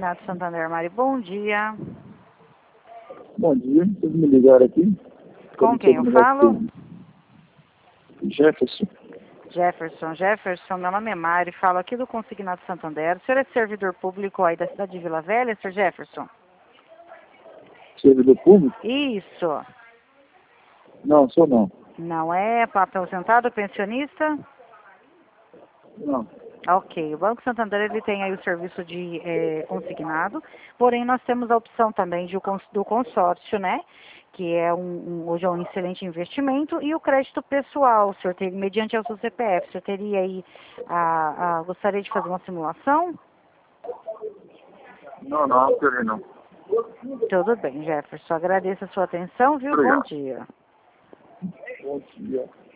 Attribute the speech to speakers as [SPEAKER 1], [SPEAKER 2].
[SPEAKER 1] Consignado Santander, Mari, bom dia.
[SPEAKER 2] Bom dia, vocês me ligaram aqui.
[SPEAKER 1] Com quem eu falo?
[SPEAKER 2] Jefferson.
[SPEAKER 1] Jefferson, meu nome é Mari, falo aqui do Consignado Santander. O senhor é servidor público aí da cidade de Vila Velha, senhor Jefferson?
[SPEAKER 2] Servidor público?
[SPEAKER 1] Isso.
[SPEAKER 2] Não, sou não.
[SPEAKER 1] Não é aposentado, pensionista?
[SPEAKER 2] Não.
[SPEAKER 1] Ok, o Banco Santander ele tem aí o serviço de consignado, porém nós temos a opção também do consórcio, né? Que é hoje é um excelente investimento, e o crédito pessoal, o senhor teria, mediante o seu CPF, o senhor teria aí, gostaria de fazer uma simulação?
[SPEAKER 2] Não, queria não.
[SPEAKER 1] Tudo bem, Jefferson, agradeço a sua atenção, viu?
[SPEAKER 2] Obrigado.
[SPEAKER 1] Bom dia.
[SPEAKER 2] Bom dia.